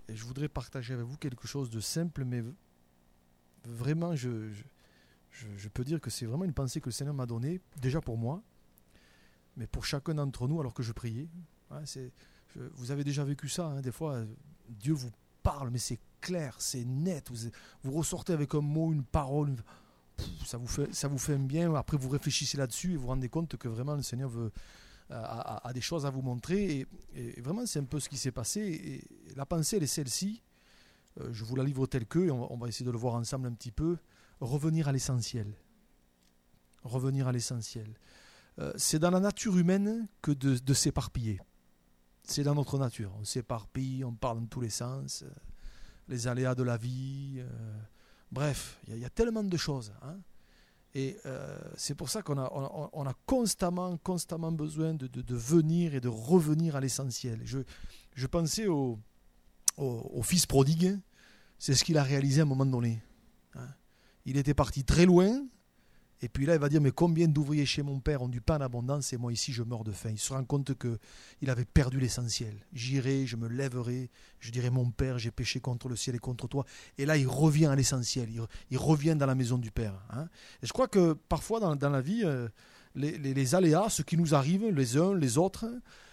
Et je voudrais partager avec vous quelque chose de simple, mais vraiment, je peux dire que c'est vraiment une pensée que le Seigneur m'a donnée, déjà pour moi, mais pour chacun d'entre nous alors que je priais. Hein, vous avez déjà vécu ça, hein, des fois, Dieu vous parle, mais c'est clair, c'est net. Vous ressortez avec un mot, une parole, ça vous fait un bien. Après, vous réfléchissez là-dessus et vous vous rendez compte que vraiment le Seigneur a des choses à vous montrer. Et vraiment, c'est un peu ce qui s'est passé. Et la pensée, elle est celle-ci. Je vous la livre telle que, et on va essayer de le voir ensemble un petit peu. Revenir à l'essentiel. Revenir à l'essentiel. C'est dans la nature humaine que de s'éparpiller. C'est dans notre nature. On s'éparpille, on parle dans tous les sens, les aléas de la vie. Bref, il y a tellement de choses. Hein. Et c'est pour ça qu'on a constamment besoin de venir et de revenir à l'essentiel. Je pensais au fils prodigue. C'est ce qu'il a réalisé à un moment donné. Hein. Il était parti très loin. Et puis là, il va dire, mais combien d'ouvriers chez mon père ont du pain en abondance et moi ici, je meurs de faim. Il se rend compte qu'il avait perdu l'essentiel. J'irai, je me lèverai, je dirai, mon père, j'ai péché contre le ciel et contre toi. Et là, il revient à l'essentiel. Il revient dans la maison du père. Hein. Et je crois que parfois, dans la vie, les aléas, ce qui nous arrive, les uns, les autres,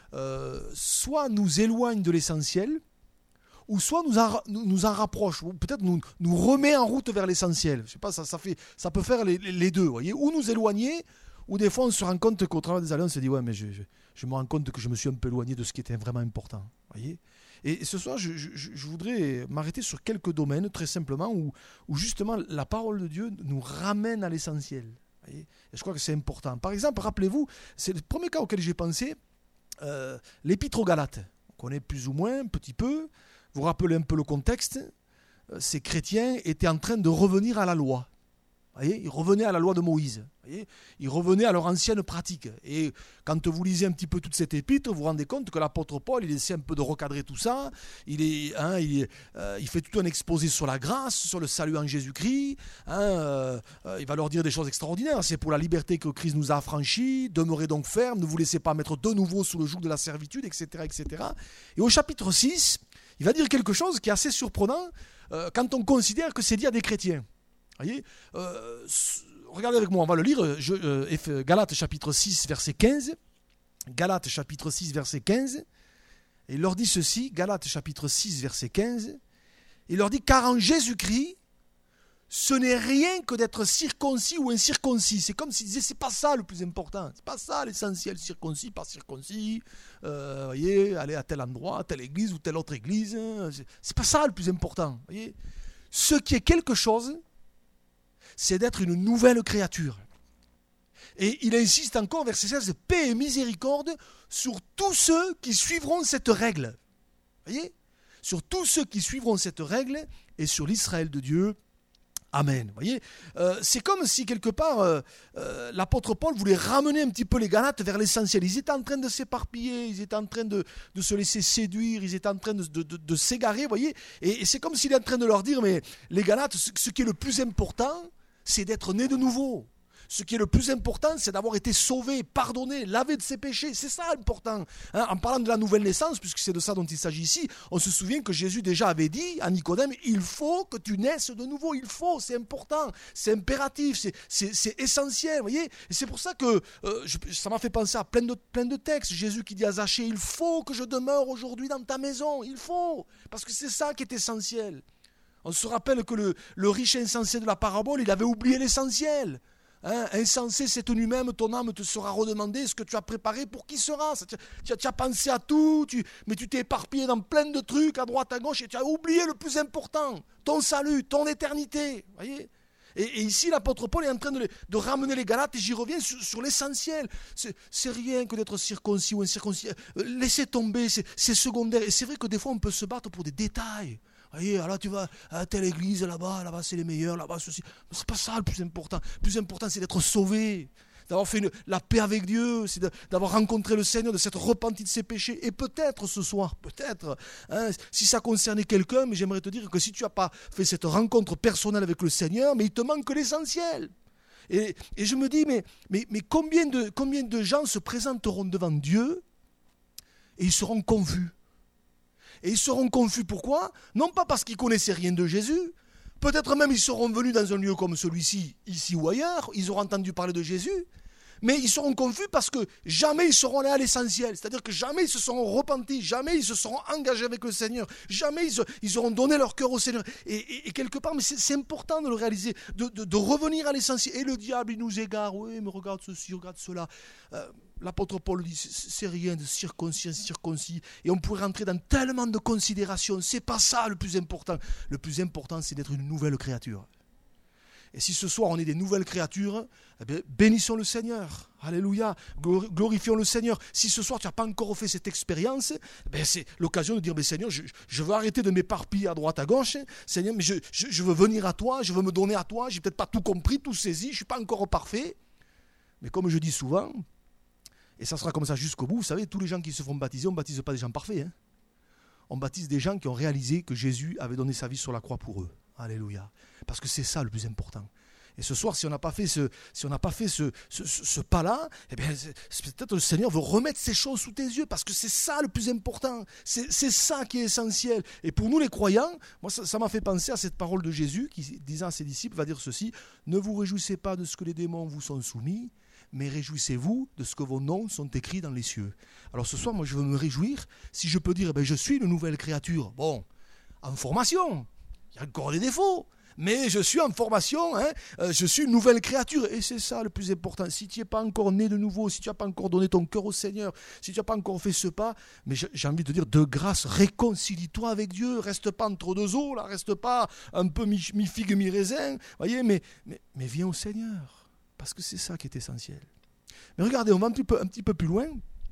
soit nous éloignent de l'essentiel, ou soit nous en rapproche, ou peut-être nous remet en route vers l'essentiel. Je sais pas, ça peut faire les deux, voyez, ou nous éloigner, ou des fois on se rend compte qu'au travers des années, on se dit, ouais, mais je me rends compte que je me suis un peu éloigné de ce qui était vraiment important, voyez. Et ce soir, je voudrais m'arrêter sur quelques domaines, très simplement, où justement la parole de Dieu nous ramène à l'essentiel, voyez. Et je crois que c'est important. Par exemple, rappelez-vous, c'est le premier cas auquel j'ai pensé, l'épître aux Galates. On connaît plus ou moins, un petit peu. Vous rappelez un peu le contexte, ces chrétiens étaient en train de revenir à la loi. Voyez, ils revenaient à la loi de Moïse. Voyez, ils revenaient à leur ancienne pratique. Et quand vous lisez un petit peu toute cette épître, vous vous rendez compte que l'apôtre Paul, il essaie un peu de recadrer tout ça. Il fait tout un exposé sur la grâce, sur le salut en Jésus-Christ. Il va leur dire des choses extraordinaires. C'est pour la liberté que Christ nous a affranchis. Demeurez donc fermes, ne vous laissez pas mettre de nouveau sous le joug de la servitude, etc., etc. Et au chapitre 6, il va dire quelque chose qui est assez surprenant quand on considère que c'est dit à des chrétiens. Voyez, regardez avec moi, on va le lire, Galates chapitre 6, verset 15. Galates chapitre 6, verset 15. Et il leur dit ceci, Galates chapitre 6, verset 15. Il leur dit, car en Jésus-Christ, ce n'est rien que d'être circoncis ou incirconcis. C'est comme s'il disait, c'est pas ça le plus important. C'est pas ça l'essentiel, circoncis, pas circoncis. Voyez, aller à tel endroit, à telle église ou telle autre église. C'est pas ça le plus important. Voyez. Ce qui est quelque chose, c'est d'être une nouvelle créature. Et il insiste encore, verset 16, paix et miséricorde sur tous ceux qui suivront cette règle. Voyez, sur tous ceux qui suivront cette règle et sur l'Israël de Dieu. Amen. Voyez, c'est comme si quelque part l'apôtre Paul voulait ramener un petit peu les Galates vers l'essentiel. Ils étaient en train de s'éparpiller, ils étaient en train de se laisser séduire, ils étaient en train de s'égarer, voyez. Et c'est comme s'il est en train de leur dire, mais les Galates, ce qui est le plus important, c'est d'être né de nouveau. Ce qui est le plus important, c'est d'avoir été sauvé, pardonné, lavé de ses péchés. C'est ça l'important. Hein, en parlant de la nouvelle naissance, puisque c'est de ça dont il s'agit ici, on se souvient que Jésus déjà avait dit à Nicodème, il faut que tu naisses de nouveau. Il faut, c'est important, c'est impératif, c'est essentiel. Voyez. Et c'est pour ça que ça m'a fait penser à plein de textes. Jésus qui dit à Zachée, il faut que je demeure aujourd'hui dans ta maison. Il faut, parce que c'est ça qui est essentiel. On se rappelle que le riche insensé de la parabole, il avait oublié l'essentiel. Hein, insensé, c'est tenu même, ton âme te sera redemandée ce que tu as préparé pour qui sera. Tu as pensé à tout, mais tu t'es éparpillé dans plein de trucs à droite, à gauche, et tu as oublié le plus important, ton salut, ton éternité. Voyez. Et ici, l'apôtre Paul est en train de ramener les Galates, et j'y reviens sur l'essentiel. C'est rien que d'être circoncis ou incirconcis. Laissez tomber, c'est secondaire. Et c'est vrai que des fois, on peut se battre pour des détails. Voyez, alors tu vas à telle église, là-bas c'est les meilleurs, là-bas ceci. Mais c'est pas ça le plus important. Le plus important, c'est d'être sauvé, d'avoir fait la paix avec Dieu, c'est d'avoir rencontré le Seigneur, de s'être repenti de ses péchés. Et peut-être ce soir, si ça concernait quelqu'un, mais j'aimerais te dire que si tu n'as pas fait cette rencontre personnelle avec le Seigneur, mais il te manque l'essentiel. Et je me dis, mais combien de gens se présenteront devant Dieu et ils seront confus. Et ils seront confus. Pourquoi? Non pas parce qu'ils ne connaissaient rien de Jésus. Peut-être même ils seront venus dans un lieu comme celui-ci, ici ou ailleurs. Ils auront entendu parler de Jésus. Mais ils seront confus parce que jamais ils seront allés à l'essentiel. C'est-à-dire que jamais ils se seront repentis, jamais ils se seront engagés avec le Seigneur, jamais ils auront donné leur cœur au Seigneur. Et quelque part, mais c'est important de le réaliser, de revenir à l'essentiel. Et le diable, il nous égare. Oui, mais regarde ceci, regarde cela. L'apôtre Paul dit, c'est rien de circoncis. Et on pourrait rentrer dans tellement de considérations. C'est pas ça le plus important. Le plus important, c'est d'être une nouvelle créature. Et si ce soir on est des nouvelles créatures, eh bien, bénissons le Seigneur. Alléluia. Glorifions le Seigneur. Si ce soir tu n'as pas encore fait cette expérience, eh bien, c'est l'occasion de dire, Seigneur, je veux arrêter de m'éparpiller à droite, à gauche. Seigneur, mais je veux venir à toi, je veux me donner à toi. Je n'ai peut-être pas tout compris, tout saisi, je ne suis pas encore parfait. Mais comme je dis souvent, et ça sera comme ça jusqu'au bout, vous savez, tous les gens qui se font baptiser, on ne baptise pas des gens parfaits. On baptise des gens qui ont réalisé que Jésus avait donné sa vie sur la croix pour eux. Alléluia. Parce que c'est ça le plus important. Et ce soir, si on n'a pas fait ce pas-là, eh bien, c'est peut-être le Seigneur veut remettre ces choses sous tes yeux, parce que c'est ça le plus important. C'est ça qui est essentiel. Et pour nous les croyants, moi ça m'a fait penser à cette parole de Jésus qui, disant à ses disciples, va dire ceci: ne vous réjouissez pas de ce que les démons vous sont soumis, mais réjouissez-vous de ce que vos noms sont écrits dans les cieux. Alors ce soir, moi je veux me réjouir, si je peux dire, eh bien, je suis une nouvelle créature. Bon, en formation. Il y a encore des défauts, mais je suis en formation, je suis une nouvelle créature, et c'est ça le plus important. Si tu n'es pas encore né de nouveau, si tu n'as pas encore donné ton cœur au Seigneur, si tu n'as pas encore fait ce pas, mais j'ai envie de te dire, de grâce, réconcilie-toi avec Dieu, reste pas entre deux eaux, là, reste pas un peu mi-figue, mi-raisin, voyez, mais viens au Seigneur, parce que c'est ça qui est essentiel. Mais regardez, on va un petit peu plus loin.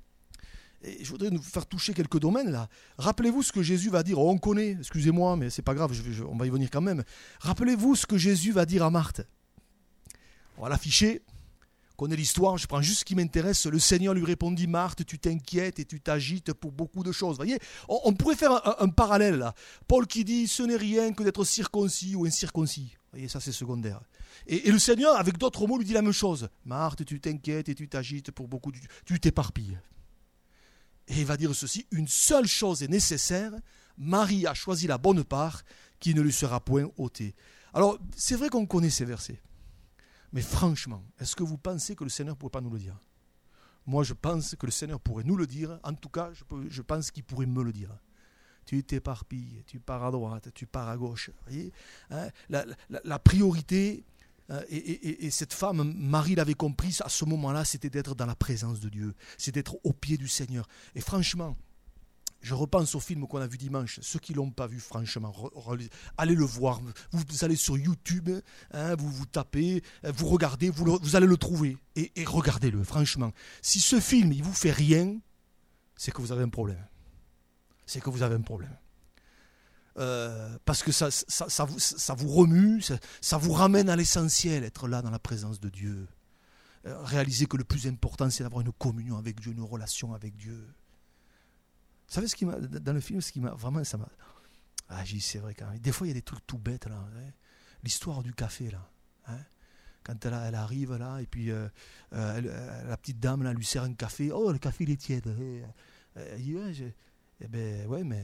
Et je voudrais nous faire toucher quelques domaines là. Rappelez-vous ce que Jésus va dire. On connaît, excusez-moi, mais c'est pas grave, on va y venir quand même. Rappelez-vous ce que Jésus va dire à Marthe. On va l'afficher. On connaît l'histoire, je prends juste ce qui m'intéresse. Le Seigneur lui répondit: Marthe, tu t'inquiètes et tu t'agites pour beaucoup de choses. Vous voyez, on pourrait faire un parallèle là. Paul qui dit: ce n'est rien que d'être circoncis ou incirconcis. Vous voyez, ça c'est secondaire. Et le Seigneur, avec d'autres mots, lui dit la même chose. Marthe, tu t'inquiètes et tu t'agites pour beaucoup, tu t'éparpilles. Et il va dire ceci: une seule chose est nécessaire, Marie a choisi la bonne part qui ne lui sera point ôtée. Alors, c'est vrai qu'on connaît ces versets, mais franchement, est-ce que vous pensez que le Seigneur ne pourrait pas nous le dire? Moi, je pense que le Seigneur pourrait nous le dire, en tout cas, je pense qu'il pourrait me le dire. Tu t'éparpilles, tu pars à droite, tu pars à gauche. Vous voyez, la priorité... Et cette femme, Marie l'avait compris, à ce moment-là, c'était d'être dans la présence de Dieu, c'est d'être au pied du Seigneur. Et franchement, je repense au film qu'on a vu dimanche. Ceux qui ne l'ont pas vu, franchement, allez le voir. Vous allez sur YouTube, vous tapez, vous regardez, vous allez le trouver. Et regardez-le, franchement. Si ce film, il ne vous fait rien, c'est que vous avez un problème. C'est que vous avez un problème. Parce que ça vous remue, ça vous ramène à l'essentiel, être là dans la présence de Dieu. Réaliser que le plus important, c'est d'avoir une communion avec Dieu, une relation avec Dieu. Vous savez, dans le film, ce qui m'a vraiment, ça m'a... Ah, j'ai dit, c'est vrai quand même. Des fois, il y a des trucs tout bêtes, là. L'histoire du café, là. Quand elle arrive, là, et puis la petite dame, là, lui sert un café. Oh, le café, il est tiède. Elle dit, ouais, mais...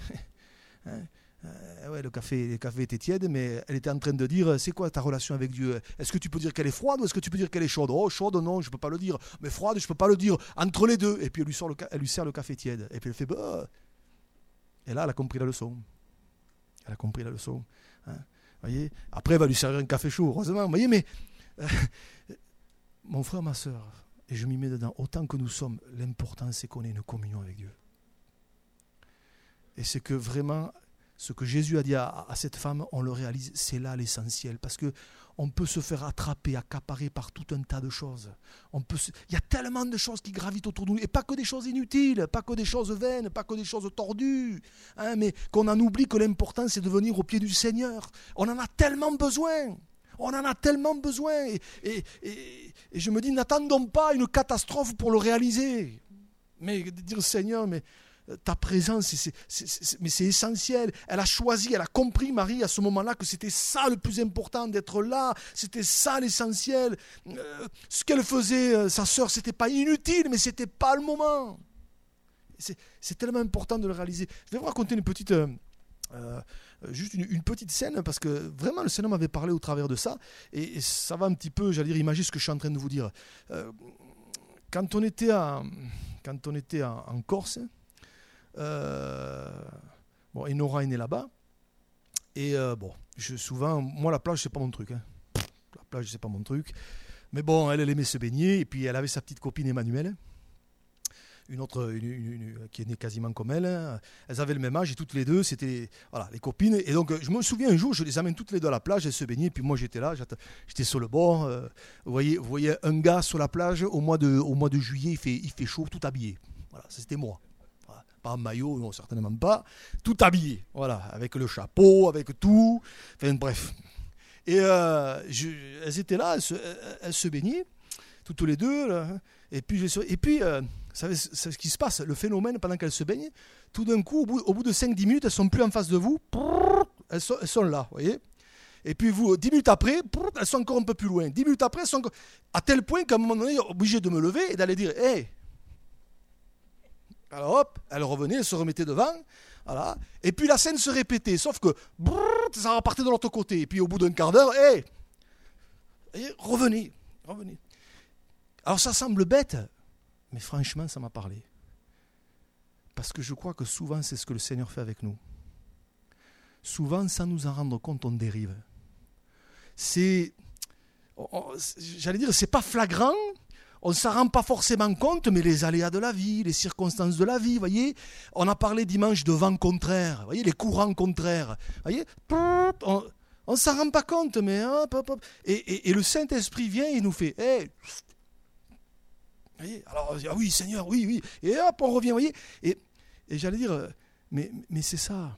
ouais, le café était tiède, mais elle était en train de dire: c'est quoi ta relation avec Dieu? Est-ce que tu peux dire qu'elle est froide ou est-ce que tu peux dire qu'elle est chaude? Oh, chaude, non, je ne peux pas le dire. Mais froide, je ne peux pas le dire. Entre les deux. Et puis elle lui sert le café tiède. Et puis elle fait bah. Et là, elle a compris la leçon. Voyez. Après, elle va lui servir un café chaud, heureusement. Vous voyez, mais mon frère, ma soeur, et je m'y mets dedans, autant que nous sommes, l'important, c'est qu'on ait une communion avec Dieu. Et c'est que vraiment, ce que Jésus a dit à cette femme, on le réalise, c'est là l'essentiel. Parce qu'on peut se faire attraper, accaparer par tout un tas de choses. Il y a tellement de choses qui gravitent autour de nous. Et pas que des choses inutiles, pas que des choses vaines, pas que des choses tordues. Mais qu'on en oublie que l'important, c'est de venir au pied du Seigneur. On en a tellement besoin. Et je me dis, n'attendons pas une catastrophe pour le réaliser. Mais dire: Seigneur, mais... ta présence, c'est essentiel. Elle a choisi, elle a compris, Marie, à ce moment-là, que c'était ça le plus important, d'être là. C'était ça l'essentiel. Ce qu'elle faisait, sa sœur, c'était pas inutile, mais c'était pas le moment. C'est tellement important de le réaliser. Je vais vous raconter une petite... juste une petite scène, parce que vraiment le Seigneur m'avait parlé au travers de ça, et ça va un petit peu, j'allais dire, imaginer ce que je suis en train de vous dire. Quand on était en Corse, et Nora est née là-bas, et souvent, moi la plage c'est pas mon truc, hein. La plage c'est pas mon truc, mais bon, elle aimait se baigner, et puis elle avait sa petite copine Emmanuelle, une autre qui est née quasiment comme elle. Elles avaient le même âge et toutes les deux, c'était les copines. Et donc, je me souviens un jour, je les amène toutes les deux à la plage, elles se baignaient, puis moi j'étais là, j'étais sur le bord. Vous voyez un gars sur la plage, au mois de juillet, il fait chaud, tout habillé. Voilà, ça c'était moi. Voilà. Pas en maillot, non, certainement pas. Tout habillé, voilà, avec le chapeau, avec tout. Enfin, bref. Et elles étaient là, elles se baignaient, toutes les deux, là. Et puis, vous savez ce qui se passe, le phénomène pendant qu'elles se baignent, tout d'un coup, au bout de 5-10 minutes, elles ne sont plus en face de vous, elles sont là, vous voyez. Et puis, 10 minutes après, elles sont encore un peu plus loin. 10 minutes après, elles sont encore... À tel point qu'à un moment donné, obligé de me lever et d'aller dire « Hey !» Alors hop, elles revenaient, elles se remettaient devant, voilà. Et puis la scène se répétait, sauf que ça repartait de l'autre côté. Et puis au bout d'un quart d'heure, hey, revenez. Alors ça semble bête, mais franchement, ça m'a parlé. Parce que je crois que souvent, c'est ce que le Seigneur fait avec nous. Souvent, sans nous en rendre compte, on dérive. J'allais dire, c'est pas flagrant, on ne s'en rend pas forcément compte, mais les aléas de la vie, les circonstances de la vie, vous voyez, on a parlé dimanche de vent contraire, vous voyez, les courants contraires, vous voyez, on ne s'en rend pas compte, mais hop. Et le Saint-Esprit vient et nous fait, hey, voyez, alors, oui, Seigneur, oui. Et hop, on revient, vous voyez. Et j'allais dire, mais c'est ça.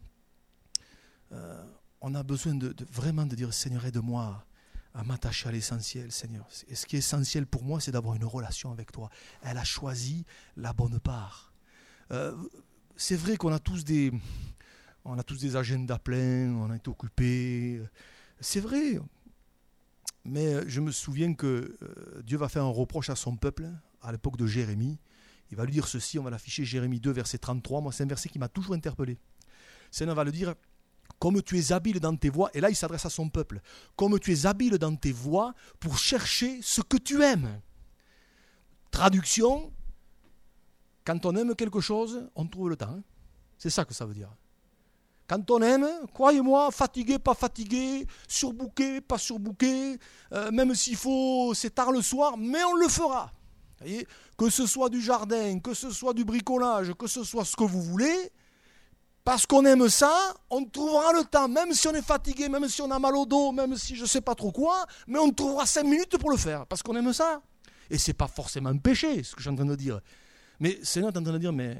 On a besoin de vraiment de dire, Seigneur, aide-moi à m'attacher à l'essentiel, Seigneur. Et ce qui est essentiel pour moi, c'est d'avoir une relation avec toi. Elle a choisi la bonne part. C'est vrai qu'on a tous des agendas pleins, on est occupés. C'est vrai. Mais je me souviens que Dieu va faire un reproche à son peuple, à l'époque de Jérémie. Il va lui dire ceci, on va l'afficher, Jérémie 2, verset 33. Moi, c'est un verset qui m'a toujours interpellé. Le Seigneur va le dire, comme tu es habile dans tes voies, et là il s'adresse à son peuple, comme tu es habile dans tes voies pour chercher ce que tu aimes. Traduction, quand on aime quelque chose, on trouve le temps. Hein. C'est ça que ça veut dire. Quand on aime, croyez-moi, fatigué, pas fatigué, surbooké, pas surbooké, même s'il faut, c'est tard le soir, mais on le fera. Voyez, que ce soit du jardin, que ce soit du bricolage, que ce soit ce que vous voulez, parce qu'on aime ça, on trouvera le temps, même si on est fatigué, même si on a mal au dos, même si je ne sais pas trop quoi, mais on trouvera 5 minutes pour le faire, parce qu'on aime ça. Et ce n'est pas forcément un péché, ce que je suis en train de dire. Mais Seigneur est en train de dire, mais...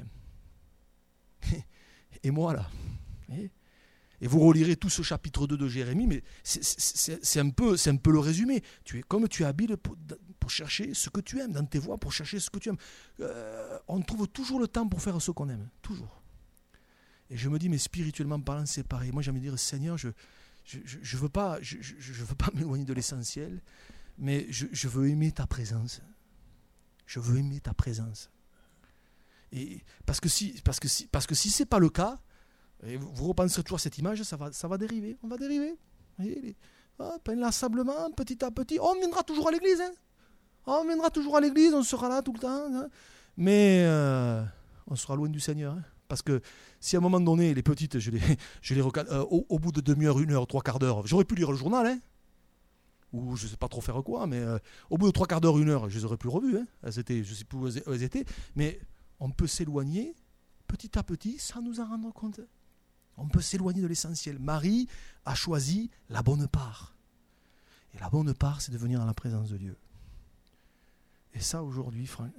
Et moi là, et vous relirez tout ce chapitre 2 de Jérémie, mais c'est un peu le résumé. Comme tu es habile pour chercher ce que tu aimes, dans tes voies, pour chercher ce que tu aimes. On trouve toujours le temps pour faire ce qu'on aime, toujours. Et je me dis, mais spirituellement parlant, c'est pareil. Moi, j'ai envie de dire, Seigneur, je veux pas m'éloigner de l'essentiel, mais je veux aimer ta présence. Je veux aimer ta présence. Et parce que si c'est pas le cas, et vous repenserez toujours à cette image, ça va dériver. On va dériver. Vous voyez, inlassablement, petit à petit. On viendra toujours à l'église. Hein. On viendra toujours à l'église, on sera là tout le temps. Hein. Mais on sera loin du Seigneur. Hein. Parce que si à un moment donné, les petites, au bout de demi-heure, 1 heure, 3 quarts d'heure, j'aurais pu lire le journal, hein, ou je ne sais pas trop faire quoi, mais au bout de 3 quarts d'heure, 1 heure, je les aurais plus revues. Hein. Je ne sais plus où elles étaient. Mais on peut s'éloigner petit à petit sans nous en rendre compte. On peut s'éloigner de l'essentiel. Marie a choisi la bonne part. Et la bonne part, c'est de venir dans la présence de Dieu. Et ça, aujourd'hui, Franck,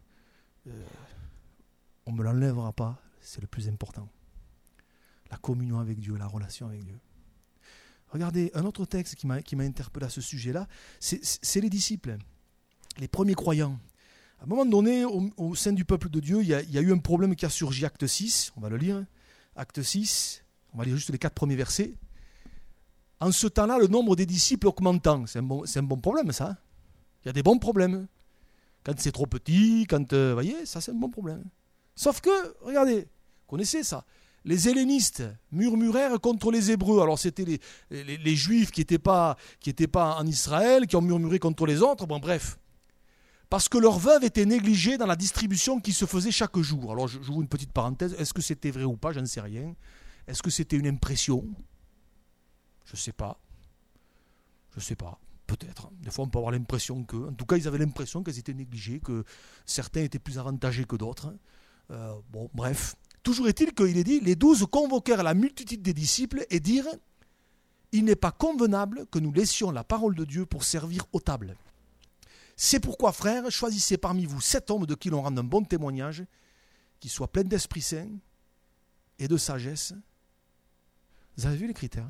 on ne me l'enlèvera pas, c'est le plus important. La communion avec Dieu, la relation avec Dieu. Regardez, un autre texte qui m'a interpellé à ce sujet-là, c'est les disciples, les premiers croyants. À un moment donné, au sein du peuple de Dieu, il y a eu un problème qui a surgi, acte 6, on va le lire. Acte 6, on va lire juste les 4 premiers versets. En ce temps-là, le nombre des disciples augmentant. C'est un bon problème, ça. Il y a des bons problèmes. Quand c'est trop petit, vous voyez, ça c'est un bon problème. Sauf que, regardez, vous connaissez ça, les hellénistes murmurèrent contre les Hébreux. Alors c'était les Juifs qui n'étaient pas en Israël, qui ont murmuré contre les autres, bon bref. Parce que leurs veuves étaient négligées dans la distribution qui se faisait chaque jour. Alors j'ouvre une petite parenthèse, est-ce que c'était vrai ou pas, j'en sais rien. Est-ce que c'était une impression? Je ne sais pas. Peut-être. Des fois, on peut avoir l'impression que... En tout cas, ils avaient l'impression qu'elles étaient négligées, que certains étaient plus avantagés que d'autres. Bon, bref. Toujours est-il qu'il est dit, les 12 convoquèrent la multitude des disciples et dirent, il n'est pas convenable que nous laissions la parole de Dieu pour servir aux tables. C'est pourquoi, frères, choisissez parmi vous 7 hommes de qui l'on rende un bon témoignage, qui soient pleins d'Esprit Saint et de sagesse. Vous avez vu les critères?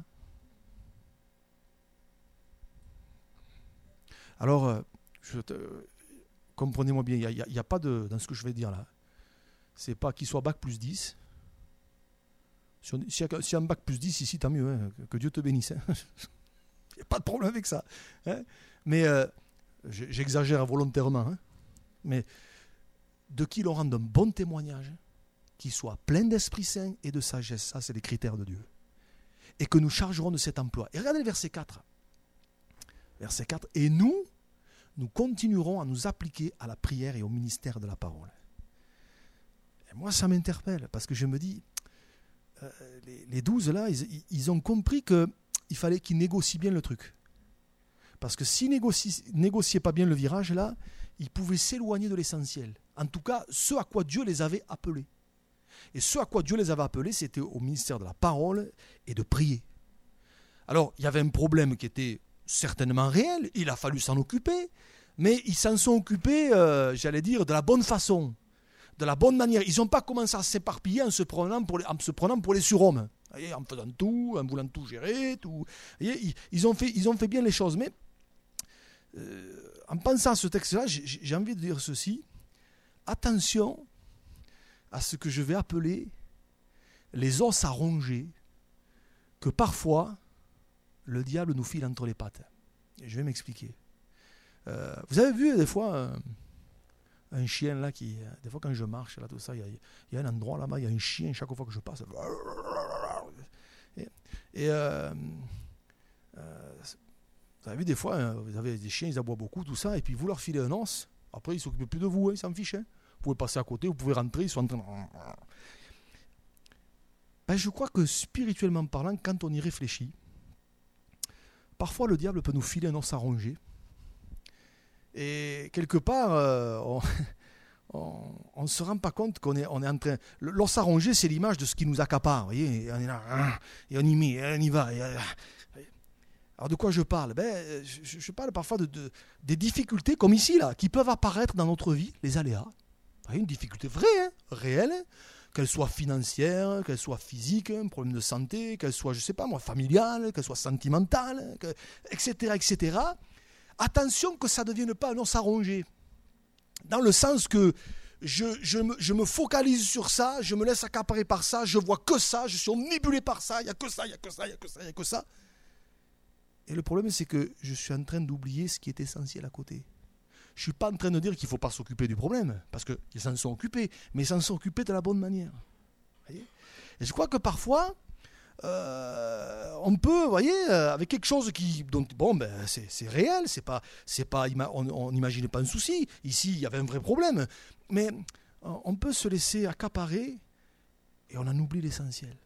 Alors, comprenez-moi bien, il n'y a pas de... Dans ce que je vais dire là, c'est pas qu'il soit bac plus 10. S'il y a un bac plus 10 ici, tant mieux, hein, que Dieu te bénisse. Il n'y a pas de problème avec ça. Hein. Mais j'exagère volontairement. Hein. Mais de qui l'on rende un bon témoignage, qui soit plein d'Esprit Saint et de sagesse. Ça, c'est les critères de Dieu. Et que nous chargerons de cet emploi. Et regardez le verset 4. Verset 4. Et nous continuerons à nous appliquer à la prière et au ministère de la parole. Et moi, ça m'interpelle, parce que je me dis, les 12 là, ils ont compris qu'il fallait qu'ils négocient bien le truc. Parce que s'ils négociaient pas bien le virage là, ils pouvaient s'éloigner de l'essentiel. En tout cas, ce à quoi Dieu les avait appelés. Et ce à quoi Dieu les avait appelés, c'était au ministère de la parole et de prier. Alors, il y avait un problème qui était certainement réel, il a fallu s'en occuper, mais ils s'en sont occupés, j'allais dire, de la bonne façon, de la bonne manière. Ils n'ont pas commencé à s'éparpiller en se prenant pour les surhommes, en faisant tout, en voulant tout gérer, tout. Ils ont fait bien les choses, mais en pensant à ce texte-là, j'ai envie de dire ceci, attention à ce que je vais appeler les os à ronger, que parfois le diable nous file entre les pattes. Et je vais m'expliquer. Vous avez vu des fois un chien là qui, des fois quand je marche là tout ça, il y a un endroit là-bas, il y a un chien chaque fois que je passe. Et vous avez vu des fois, vous avez des chiens, ils aboient beaucoup, tout ça, et puis vous leur filez un os, après ils s'occupent plus de vous, ils s'en fichent. Hein. Vous pouvez passer à côté, vous pouvez rentrer, ils sont en train de... Ben, je crois que spirituellement parlant, quand on y réfléchit, parfois le diable peut nous filer un os à ronger. Et quelque part, on ne se rend pas compte qu'on est en train... L'os à ronger, c'est l'image de ce qui nous accapare. Vous voyez, et on est là, et on y met, et on y va. Alors de quoi je parle? Je parle parfois des difficultés, comme ici, là, qui peuvent apparaître dans notre vie, les aléas. Une difficulté vraie, hein, réelle, qu'elle soit financière, qu'elle soit physique, un problème de santé, qu'elle soit, je ne sais pas moi, familiale, qu'elle soit sentimentale, etc., etc. Attention que ça ne devienne pas un os à ronger. Dans le sens que je me focalise sur ça, je me laisse accaparer par ça, je vois que ça, je suis omnibulé par ça, il n'y a que ça, il n'y a que ça, il n'y a que ça, il n'y a que ça. Et le problème, c'est que je suis en train d'oublier ce qui est essentiel à côté. Je ne suis pas en train de dire qu'il ne faut pas s'occuper du problème, parce qu'ils s'en sont occupés, mais ils s'en sont occupés de la bonne manière. Voyez. Et je crois que parfois, on peut, voyez, avec quelque chose c'est réel, on n'imaginait pas un souci. Ici, il y avait un vrai problème, mais on peut se laisser accaparer et on en oublie l'essentiel.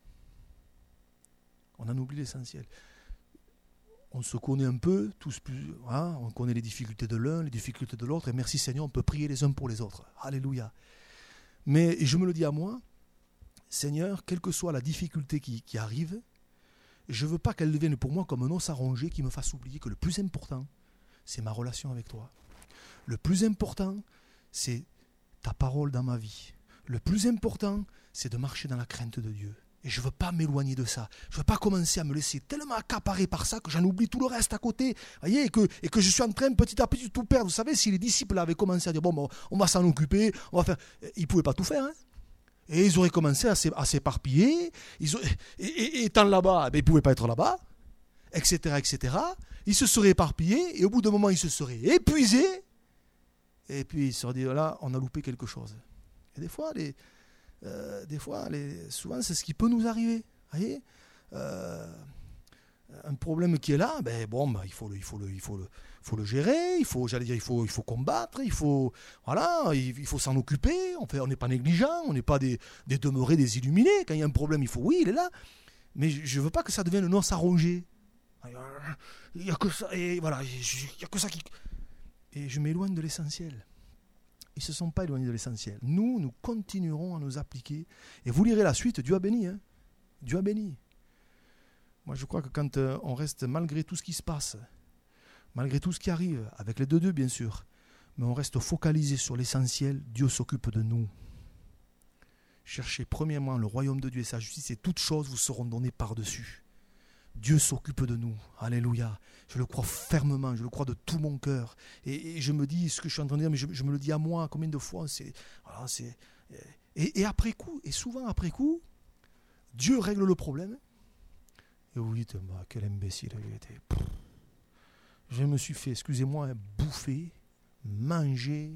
On se connaît un peu, tous plus, hein, on connaît les difficultés de l'un, les difficultés de l'autre, et merci Seigneur, on peut prier les uns pour les autres. Alléluia. Mais je me le dis à moi, Seigneur, quelle que soit la difficulté qui arrive, je ne veux pas qu'elle devienne pour moi comme un os à ronger qui me fasse oublier que le plus important, c'est ma relation avec toi. Le plus important, c'est ta parole dans ma vie. Le plus important, c'est de marcher dans la crainte de Dieu. Et je ne veux pas m'éloigner de ça. Je ne veux pas commencer à me laisser tellement accaparer par ça que j'en oublie tout le reste à côté. Voyez, et que je suis en train petit à petit de tout perdre. Vous savez, si les disciples avaient commencé à dire, bon, on va s'en occuper, on va faire... Ils ne pouvaient pas tout faire. Hein. Et ils auraient commencé à s'éparpiller. Et étant là-bas, ils ne pouvaient pas être là-bas, etc., etc. Ils se seraient éparpillés. Et au bout d'un moment, ils se seraient épuisés. Et puis, ils se seraient dit, là, on a loupé quelque chose. Et des fois, des fois, souvent, c'est ce qui peut nous arriver. Vous voyez, un problème qui est là, il faut le gérer, il faut combattre, il faut s'en occuper. On n'est pas négligent, on n'est pas des demeurés, des illuminés. Quand il y a un problème, il est là. Mais je ne veux pas que ça devienne un os à ronger. Il n'y a que ça, et voilà, il y a que ça qui... Et je m'éloigne de l'essentiel. Ils ne se sont pas éloignés de l'essentiel. Nous continuerons à nous appliquer. Et vous lirez la suite, Dieu a béni. Hein. Dieu a béni. Moi, je crois que quand on reste, malgré tout ce qui se passe, malgré tout ce qui arrive, avec les deux bien sûr, mais on reste focalisé sur l'essentiel, Dieu s'occupe de nous. Cherchez premièrement le royaume de Dieu et sa justice, et toutes choses vous seront données par-dessus. Dieu s'occupe de nous. Alléluia. Je le crois fermement, je le crois de tout mon cœur. Et je me dis ce que je suis en train de dire, mais je me le dis à moi, combien de fois et après coup, et souvent après coup, Dieu règle le problème. Et vous dites, quel imbécile j'ai été. Je me suis fait, excusez-moi, bouffer, manger,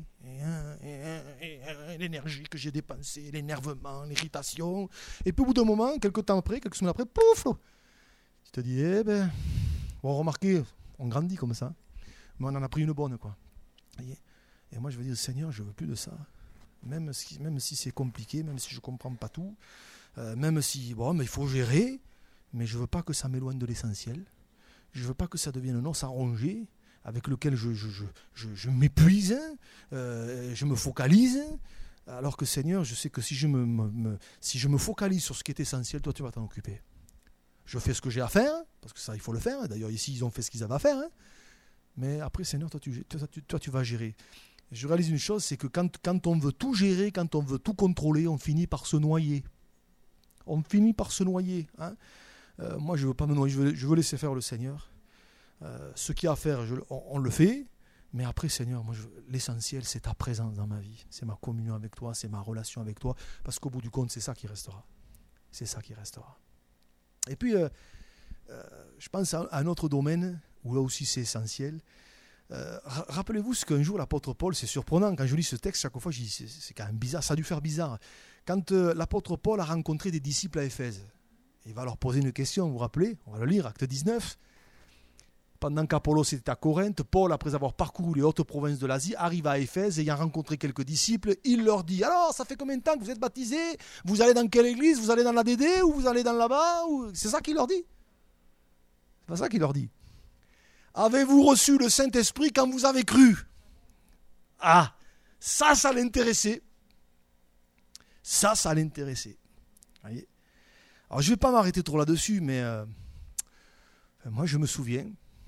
l'énergie que j'ai dépensée, l'énervement, l'irritation. Et puis au bout d'un moment, quelques semaines après, pouf, tu te dis, remarquez, on grandit comme ça, mais on en a pris une bonne, quoi. Et moi je veux dire, Seigneur, je veux plus de ça. Même si c'est compliqué, même si je ne comprends pas tout, même si, mais il faut gérer, mais je ne veux pas que ça m'éloigne de l'essentiel. Je ne veux pas que ça devienne un os à ronger avec lequel je m'épuise, je me focalise, alors que Seigneur, je sais que si je me focalise sur ce qui est essentiel, toi tu vas t'en occuper. Je fais ce que j'ai à faire, parce que ça il faut le faire, d'ailleurs ici ils ont fait ce qu'ils avaient à faire, hein. Mais après Seigneur, toi tu vas gérer. Je réalise une chose, c'est que quand on veut tout gérer, quand on veut tout contrôler, on finit par se noyer. On finit par se noyer, hein. Moi je ne veux pas me noyer, je veux laisser faire le Seigneur. Ce qu'il y a à faire, on le fait. Mais après, Seigneur, l'essentiel, c'est ta présence dans ma vie. C'est ma communion avec toi, c'est ma relation avec toi. Parce qu'au bout du compte, c'est ça qui restera. C'est ça qui restera. Et puis, je pense à un autre domaine où là aussi c'est essentiel. Rappelez-vous ce qu'un jour l'apôtre Paul, c'est surprenant, quand je lis ce texte, chaque fois je dis c'est quand même bizarre, ça a dû faire bizarre. Quand l'apôtre Paul a rencontré des disciples à Éphèse, il va leur poser une question, vous vous rappelez? On va le lire, acte 19. Pendant qu'Apollos était à Corinthe, Paul, après avoir parcouru les hautes provinces de l'Asie, arrive à Éphèse, ayant rencontré quelques disciples. Il leur dit, alors, ça fait combien de temps que vous êtes baptisés? Vous allez dans quelle église? Vous allez dans la DD ou vous allez dans là-bas? C'est ça qu'il leur dit. C'est pas ça qu'il leur dit. Avez-vous reçu le Saint-Esprit quand vous avez cru? Ah, ça l'intéressait. Ça l'intéressait. Voyez. Alors, je ne vais pas m'arrêter trop là-dessus, mais moi, je me souviens.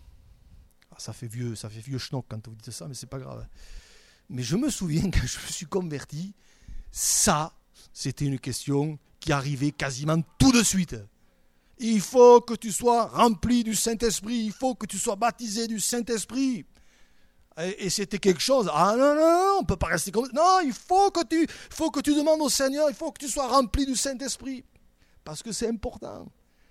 Ça fait vieux schnock quand vous dites ça, mais c'est pas grave. Mais je me souviens quand je me suis converti, ça, c'était une question qui arrivait quasiment tout de suite. Il faut que tu sois rempli du Saint-Esprit, il faut que tu sois baptisé du Saint-Esprit. Et c'était quelque chose, non, on ne peut pas rester comme ça. Non, il faut que tu demandes au Seigneur, il faut que tu sois rempli du Saint-Esprit. Parce que c'est important.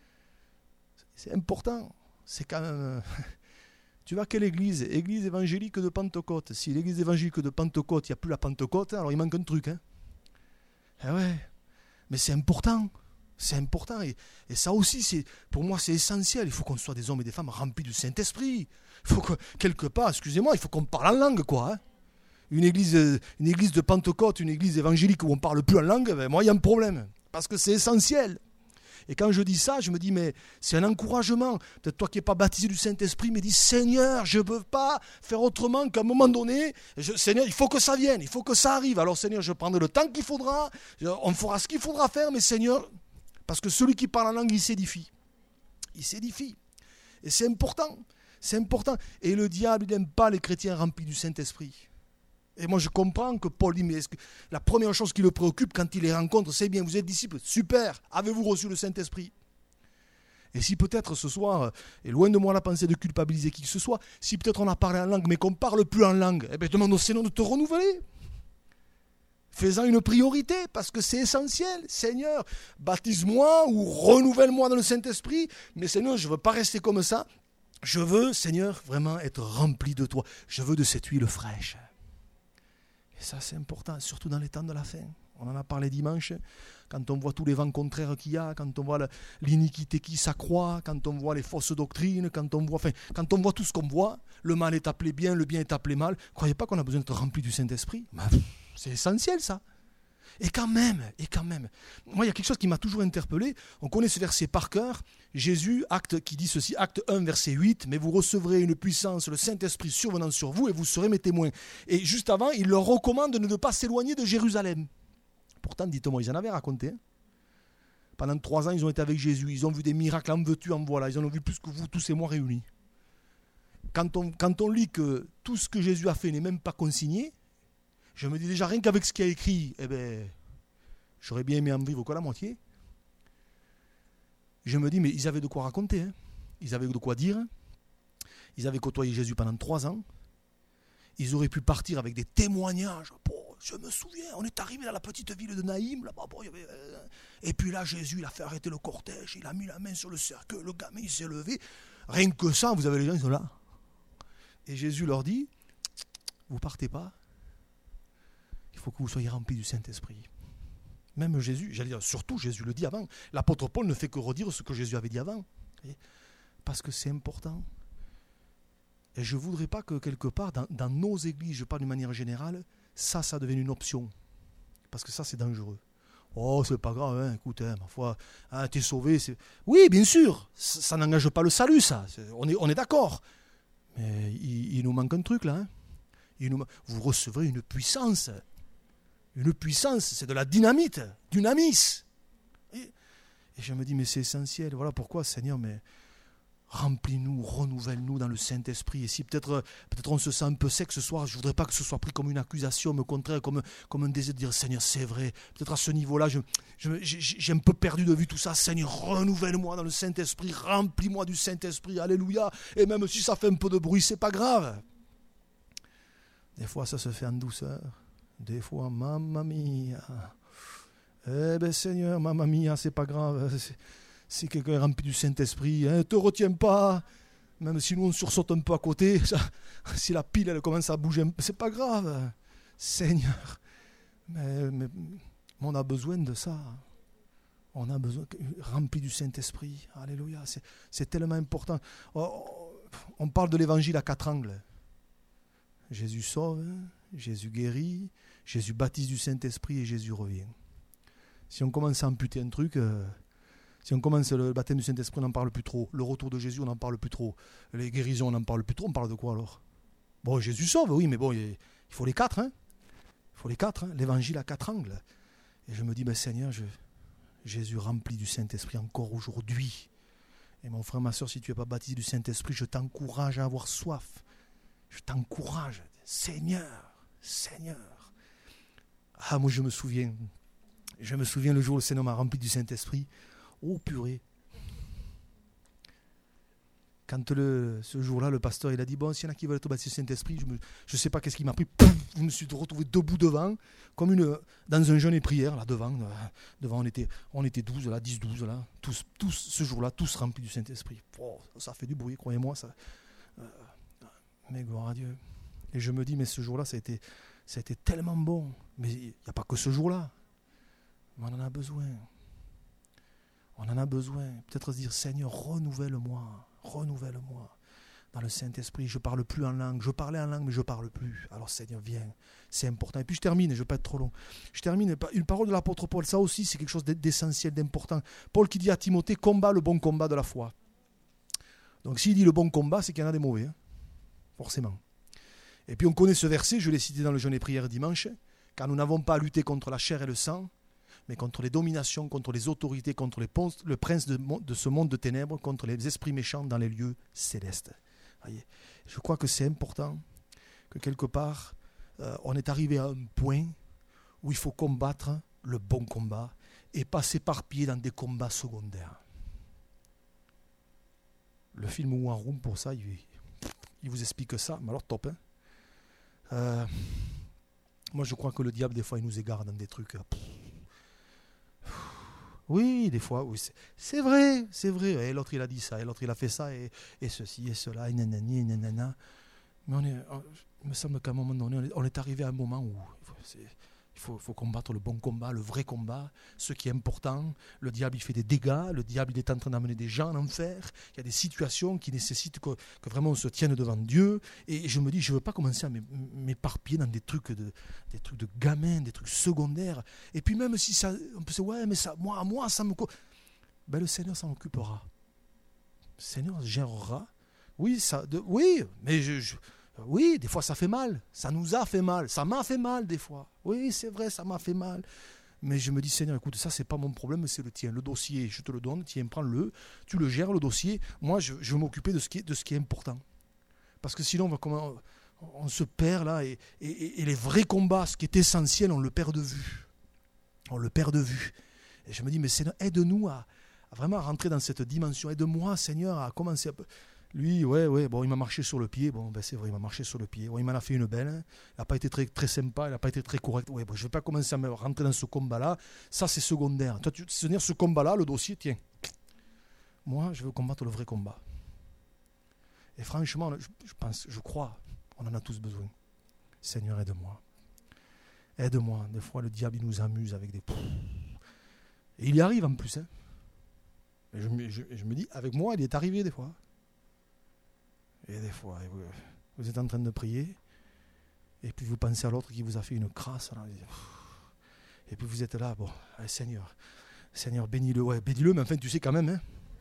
C'est important. C'est quand même... Tu vas à quelle église? Église évangélique de Pentecôte. Si l'église évangélique de Pentecôte, il n'y a plus la Pentecôte, alors il manque un truc. Hein. Eh ouais. Mais c'est important. C'est important. Et ça aussi, pour moi, c'est essentiel. Il faut qu'on soit des hommes et des femmes remplis du Saint-Esprit. Il faut que, quelque part, excusez-moi, il faut qu'on parle en langue, quoi. Hein. Une église de Pentecôte, une église évangélique où on ne parle plus en langue, moi, il y a un problème. Parce que c'est essentiel. Et quand je dis ça, je me dis, mais c'est un encouragement. Peut-être toi qui n'es pas baptisé du Saint-Esprit, mais dis, Seigneur, je ne peux pas faire autrement qu'à un moment donné, Seigneur, il faut que ça vienne, il faut que ça arrive. Alors Seigneur, je prendrai le temps qu'il faudra, on fera ce qu'il faudra faire, mais Seigneur, parce que celui qui parle en langue, il s'édifie. Il s'édifie. Et c'est important. C'est important. Et le diable, il n'aime pas les chrétiens remplis du Saint-Esprit. Et moi, je comprends que Paul dit, mais est-ce que la première chose qui le préoccupe quand il les rencontre, c'est bien, vous êtes disciples, super, avez-vous reçu le Saint-Esprit? Et si peut-être ce soir, et loin de moi la pensée de culpabiliser qui que ce soit, si peut-être on a parlé en langue, mais qu'on ne parle plus en langue, eh bien demande au Seigneur de te renouveler. Fais-en une priorité, parce que c'est essentiel. Seigneur, baptise-moi ou renouvelle-moi dans le Saint-Esprit, mais Seigneur, je ne veux pas rester comme ça. Je veux, Seigneur, vraiment être rempli de toi. Je veux de cette huile fraîche. Et ça, c'est important, surtout dans les temps de la fin. On en a parlé dimanche. Quand on voit tous les vents contraires qu'il y a, quand on voit l'iniquité qui s'accroît, quand on voit les fausses doctrines, quand on voit tout ce qu'on voit, le mal est appelé bien, le bien est appelé mal. Croyez pas qu'on a besoin d'être rempli du Saint-Esprit? C'est essentiel ça. Et quand même, moi il y a quelque chose qui m'a toujours interpellé. On connaît ce verset par cœur. Jésus, qui dit ceci, acte 1, verset 8, « Mais vous recevrez une puissance, le Saint-Esprit survenant sur vous, et vous serez mes témoins. » Et juste avant, il leur recommande de ne pas s'éloigner de Jérusalem. Pourtant, dites-moi, ils en avaient raconté. Hein. Pendant 3 ans, ils ont été avec Jésus. Ils ont vu des miracles en veux-tu, en voilà. Ils en ont vu plus que vous, tous et moi réunis. Quand on lit que tout ce que Jésus a fait n'est même pas consigné, je me dis déjà, rien qu'avec ce qu'il y a écrit, j'aurais bien aimé en vivre que la moitié. Je me dis, mais ils avaient de quoi raconter. Hein. Ils avaient de quoi dire. Ils avaient côtoyé Jésus pendant 3 ans. Ils auraient pu partir avec des témoignages. Je me souviens, on est arrivé dans la petite ville de Naïm, là-bas, et puis là, Jésus, il a fait arrêter le cortège, il a mis la main sur le cercueil, le gamin, il s'est levé. Rien que ça, vous avez les gens, ils sont là. Et Jésus leur dit, vous partez pas, il faut que vous soyez remplis du Saint-Esprit. Même Jésus, j'allais dire, surtout Jésus le dit avant. L'apôtre Paul ne fait que redire ce que Jésus avait dit avant. Parce que c'est important. Et je ne voudrais pas que quelque part, dans nos églises, je parle d'une manière générale, ça devienne une option. Parce que ça, c'est dangereux. Oh, c'est pas grave, hein, écoute, ma foi, hein, t'es sauvé. Oui, bien sûr, ça n'engage pas le salut, ça. On est d'accord. Mais il nous manque un truc, là. Hein. Vous recevrez une puissance. Une puissance, c'est de la dynamite, dynamis. Et je me dis, mais c'est essentiel. Voilà pourquoi, Seigneur, mais remplis-nous, renouvelle-nous dans le Saint-Esprit. Et si peut-être on se sent un peu sec ce soir, je ne voudrais pas que ce soit pris comme une accusation, mais au contraire, comme un désir de dire, Seigneur, c'est vrai. Peut-être à ce niveau-là, j'ai un peu perdu de vue tout ça. Seigneur, renouvelle-moi dans le Saint-Esprit, remplis-moi du Saint-Esprit, alléluia. Et même si ça fait un peu de bruit, c'est pas grave. Des fois, ça se fait en douceur. Des fois, mamma mia. Eh bien, Seigneur, mamma mia, c'est pas grave. Si quelqu'un est rempli du Saint-Esprit, ne te retiens pas. Même si nous, on sursaute un peu à côté, si la pile, elle commence à bouger, c'est pas grave. Seigneur, mais on a besoin de ça. On a besoin, rempli du Saint-Esprit. Alléluia, c'est tellement important. On parle de l'évangile à 4 angles. Jésus sauve, Jésus guérit, Jésus baptise du Saint-Esprit et Jésus revient. Si on commence à amputer un truc, si on commence le baptême du Saint-Esprit, on n'en parle plus trop. Le retour de Jésus, on n'en parle plus trop. Les guérisons, on n'en parle plus trop. On parle de quoi alors? Bon, Jésus sauve, oui, mais bon, il faut les 4. Hein. Il faut les 4. Hein. L'évangile à 4 angles. Et je me dis, ben, Seigneur, Jésus rempli du Saint-Esprit encore aujourd'hui. Et mon frère, ma soeur, si tu n'es pas baptisé du Saint-Esprit, je t'encourage à avoir soif. Je t'encourage. Seigneur. Ah, moi, je me souviens le jour où le Seigneur m'a rempli du Saint-Esprit. Oh, purée. Quand ce jour-là, le pasteur, il a dit, bon, s'il y en a qui veulent être baptisés du Saint-Esprit, je ne sais pas qu'est-ce qui m'a pris. Pouf, je me suis retrouvé debout devant, comme dans un jeûne et prière, là, devant, on était 12, là, 10, 12, là, tous ce jour-là, tous remplis du Saint-Esprit. Oh, ça fait du bruit, croyez-moi, ça. Mais gloire à Dieu. Et je me dis, mais ce jour-là, ça a été tellement bon. Mais il n'y a pas que ce jour-là. Mais on en a besoin. On en a besoin. Peut-être se dire, Seigneur, renouvelle-moi dans le Saint-Esprit. Je ne parle plus en langue. Je parlais en langue, mais je ne parle plus. Alors Seigneur, viens. C'est important. Et puis je termine, je ne vais pas être trop long. Je termine, une parole de l'apôtre Paul. Ça aussi, c'est quelque chose d'essentiel, d'important. Paul qui dit à Timothée, combat le bon combat de la foi. Donc s'il dit le bon combat, c'est qu'il y en a des mauvais. Hein, forcément. Et puis on connaît ce verset, je l'ai cité dans le jeûne et prière dimanche, car nous n'avons pas à lutter contre la chair et le sang, mais contre les dominations, contre les autorités, contre le prince de ce monde de ténèbres, contre les esprits méchants dans les lieux célestes. Voyez, je crois que c'est important que quelque part, on est arrivé à un point où il faut combattre le bon combat et pas s'éparpiller dans des combats secondaires. Le film War Room, pour ça, il vous explique ça, mais alors top. Hein. Moi, je crois que le diable, des fois, il nous égare dans des trucs. Oui, des fois, oui, c'est vrai. Et l'autre, il a dit ça, et l'autre, il a fait ça, et ceci, et cela, et nanani, et nanana. Mais il me semble qu'à un moment donné, on est arrivé à un moment où Il faut combattre le bon combat, le vrai combat, ce qui est important. Le diable, il fait des dégâts. Le diable, il est en train d'amener des gens en enfer. Il y a des situations qui nécessitent que vraiment on se tienne devant Dieu. Et je me dis, je ne veux pas commencer à m'éparpiller dans des trucs de gamins, des trucs secondaires. Et puis même si ça, on peut se dire, ouais, mais ça, moi, ça me... Ben, le Seigneur s'en occupera. Le Seigneur gérera. Oui, mais oui, des fois ça fait mal. Ça nous a fait mal. Ça m'a fait mal des fois. Oui, c'est vrai, ça m'a fait mal. Mais je me dis, Seigneur, écoute, ça, c'est pas mon problème, c'est le tien. Le dossier, je te le donne, tiens, prends-le. Tu le gères, le dossier. Moi, je vais m'occuper de ce qui est important. Parce que sinon, on se perd là. Et les vrais combats, ce qui est essentiel, on le perd de vue. On le perd de vue. Et je me dis, mais Seigneur, aide-nous à vraiment rentrer dans cette dimension. Aide-moi, Seigneur, à commencer à... Lui, bon, il m'a marché sur le pied. Bon, ben c'est vrai, il m'a marché sur le pied. Bon, il m'en a fait une belle. Hein. Il n'a pas été très, très sympa, il n'a pas été très correct. Ouais, bon, je ne vais pas commencer à me rentrer dans ce combat-là. Ça, c'est secondaire. Toi, ce combat-là, le dossier, tiens. Moi, je veux combattre le vrai combat. Et franchement, je crois, on en a tous besoin. Seigneur, aide-moi. Aide-moi. Des fois, le diable, il nous amuse avec des... Et il y arrive en plus. Hein. Et je me dis, avec moi, il est arrivé des fois. Et des fois, vous êtes en train de prier, et puis vous pensez à l'autre qui vous a fait une crasse. Là, et puis vous êtes là, bon, allez, Seigneur, bénis-le. Ouais, bénis-le, mais enfin, tu sais quand même. Hein.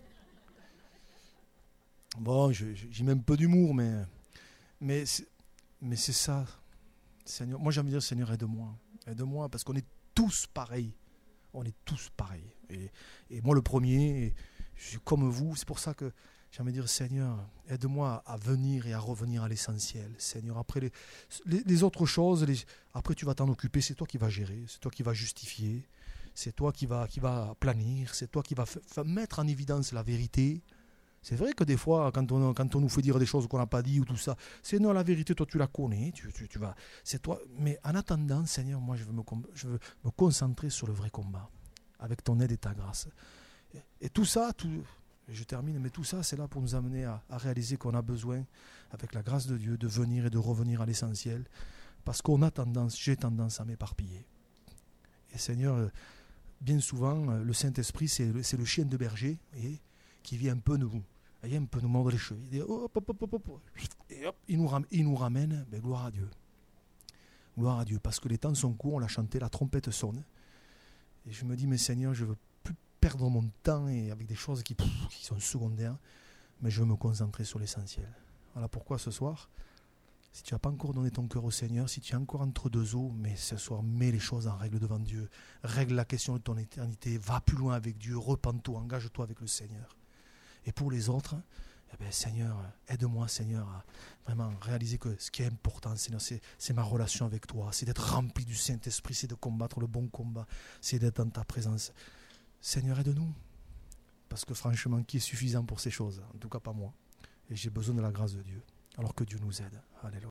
Bon, j'y mets un peu d'humour, mais c'est ça. Seigneur, moi, j'ai envie de dire, Seigneur, aide-moi. Aide-moi, parce qu'on est tous pareils. On est tous pareils. Et moi, le premier, je suis comme vous, c'est pour ça que j'ai envie de dire, Seigneur, aide-moi à venir et à revenir à l'essentiel. Seigneur, après les autres choses, après tu vas t'en occuper, c'est toi qui vas gérer, c'est toi qui vas justifier, c'est toi qui va planir, c'est toi qui va mettre en évidence la vérité. C'est vrai que des fois, quand on nous fait dire des choses qu'on n'a pas dit ou tout ça, c'est non, la vérité, toi tu la connais, tu vas, c'est toi. Mais en attendant, Seigneur, moi je veux me concentrer sur le vrai combat, avec ton aide et ta grâce. Et tout ça, je termine, mais tout ça, c'est là pour nous amener à réaliser qu'on a besoin, avec la grâce de Dieu, de venir et de revenir à l'essentiel. Parce j'ai tendance à m'éparpiller. Et Seigneur, bien souvent, le Saint-Esprit, c'est le chien de berger qui vient un peu nous mordre les cheveux. Et hop, il nous ramène, ben, gloire à Dieu. Gloire à Dieu, parce que les temps sont courts, on l'a chanté, la trompette sonne. Et je me dis, mais Seigneur, je veux perdre mon temps et avec des choses qui sont secondaires, mais je veux me concentrer sur l'essentiel. Voilà pourquoi ce soir, si tu n'as pas encore donné ton cœur au Seigneur, si tu es encore entre deux eaux, mais ce soir, mets les choses en règle devant Dieu, règle la question de ton éternité, va plus loin avec Dieu, repens-toi, engage-toi avec le Seigneur. Et pour les autres, eh bien, Seigneur, aide-moi, Seigneur, à vraiment réaliser que ce qui est important, Seigneur, c'est ma relation avec toi, c'est d'être rempli du Saint-Esprit, c'est de combattre le bon combat, c'est d'être dans ta présence. Seigneur, aide-nous. Parce que franchement, qui est suffisant pour ces choses? En tout cas, pas moi. Et j'ai besoin de la grâce de Dieu. Alors que Dieu nous aide. Alléluia.